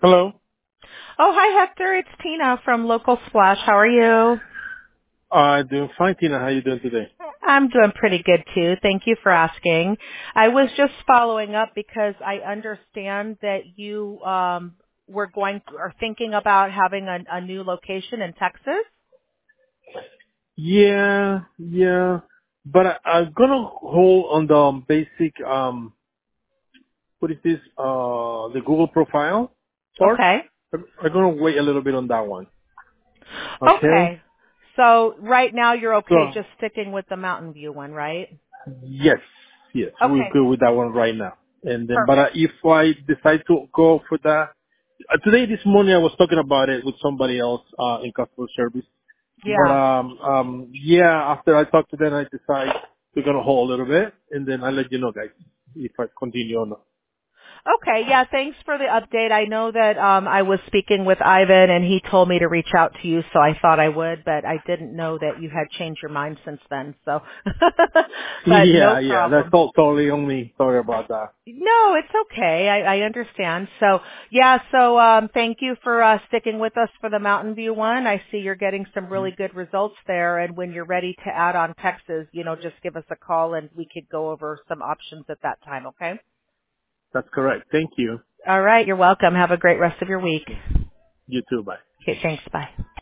Hello. Oh, hi, Hector. It's Tina from Local Splash. How are you? Doing fine, Tina. How you doing today? I'm doing pretty good, too. Thank you for asking. I was just following up because I understand that you are thinking about having a new location in Texas. Yeah. But I'm gonna hold on the basic, what is this, the Google profile part. Okay. I'm gonna wait a little bit on that one. Okay? Okay. So right now you're okay So, just sticking with the Mountain View one, right? yes, we're Okay. good with that one right now. And then, but Perfect. if I decide to go for that, today, this morning, I was talking about it with somebody else, in customer service. But Yeah. yeah, after I talk to them, I decide we're gonna hold a little bit, and then I'll let you know, guys, if I continue or not. Okay, yeah, thanks for the update. I know that I was speaking with Ivan and he told me to reach out to you, so I thought I would, but I didn't know that you had changed your mind since then. So but no Yeah, that's problem. all totally on me. Sorry about that. No, it's okay. I understand. So yeah, so thank you for sticking with us for the Mountain View one. I see you're getting some really good results there, and when you're ready to add on Texas, just give us a call and we could go over some options at that time, okay? That's correct. Thank you. All right, you're welcome. Have a great rest of your week. You too. Bye. Okay, thanks. Bye.